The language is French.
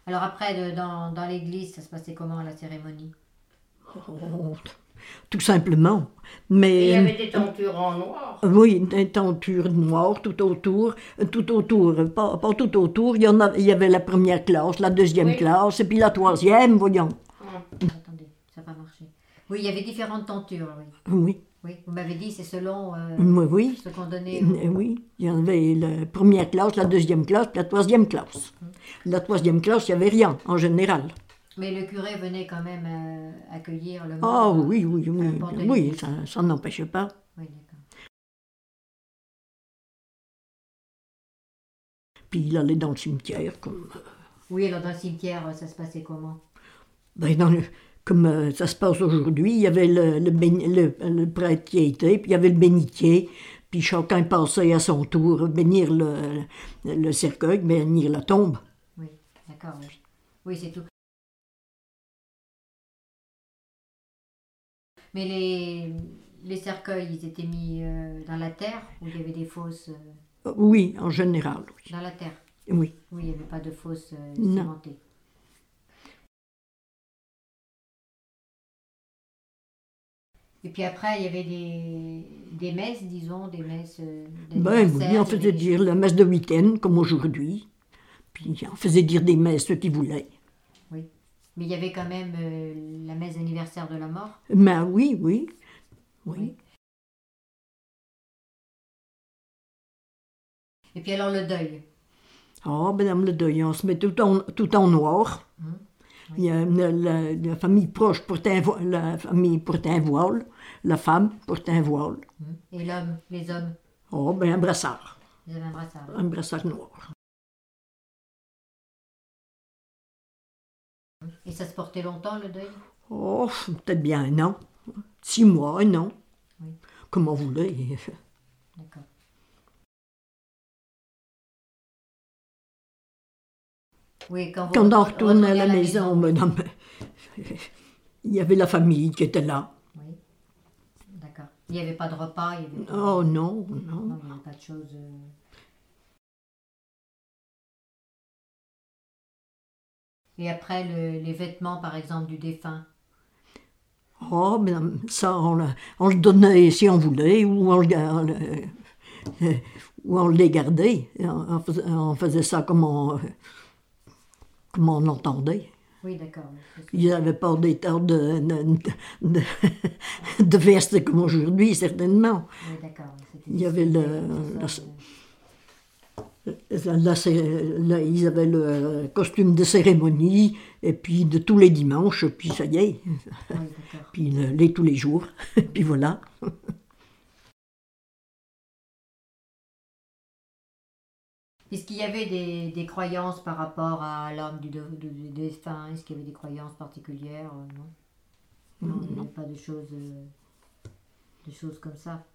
Alors après, dans l'église, ça se passait comment la cérémonie? Oh, tout simplement. Et il y Mais avait des tentures en noir. oui, des tentures noires tout autour, pas tout autour. Il y avait la première classe, la deuxième Oui. classe, et puis la troisième, voyons. Attendez, ça n'a pas marché. Oui, il y avait différentes tentures, oui. Oui, Oui, vous m'avez dit, c'est selon oui, oui. ce qu'on donnait Oui, il y avait la première classe, la deuxième classe, puis la troisième classe. La troisième classe, il n'y avait rien, en général. Mais le curé venait quand même accueillir le Ah mort oui, oui, à la oui, porte de oui, l'église. ça n'empêchait pas. Oui, d'accord. Puis il allait dans le cimetière, Oui, alors dans le cimetière, ça se passait comment? ben, comme ça se passe aujourd'hui. Il y avait le prêtre qui était, puis il y avait le bénitier, puis chacun passait à son tour bénir le cercueil, bénir la tombe. Oui, d'accord, oui. Oui, c'est tout. Mais les cercueils, ils étaient mis dans la terre ou il y avait des fosses Oui, en général, oui. dans la terre? Oui, Oui, il n'y avait pas de fosses non. cimentées. Et puis après, il y avait des messes, disons, des messes Ben oui, d'anniversaire. on Il y avait faisait des dire choses. la messe de huitaine, comme aujourd'hui. Puis on faisait dire des messes ceux qui voulaient. Oui. Mais il y avait quand même la messe d'anniversaire de la mort. Ben oui, oui, oui. Oui. Et puis alors le deuil. Ah, ben dans le deuil, on se met tout en noir. Hum, Il y a la famille proche portait la famille portait un voile, la femme portait un voile. Et l'homme, les hommes, Oh, ben ils avaient un brassard. un brassard noir. Et ça se portait longtemps le deuil? Oh, peut-être bien un an. 6 mois, un an. Oui. Comment vous voulez. D'accord. Oui, quand vous Quand on retournait à retournez la maison, oui. madame, il y avait la famille qui était là. Oui, d'accord. Il n'y avait pas de repas, il n'y avait pas Oh non, non, non. il n'y avait pas de choses. Et après, les vêtements, par exemple, du défunt. Oh, ben ça, on le donnait si on voulait, ou on les gardait. On faisait ça comme on l'entendait. Oui, d'accord. Oui, Ils n'avaient pas des tas de, de vestes comme aujourd'hui, certainement. oui, d'accord. C'était Il y avait personne, ils avaient le costume de cérémonie, et puis de tous les dimanches, puis ça y est. oui, d'accord. Puis les tous les jours, puis voilà. Est-ce qu'il y avait des croyances par rapport à l'homme du défunt? Est-ce qu'il y avait des croyances particulières? Non. Non, il n'y avait pas de choses comme ça.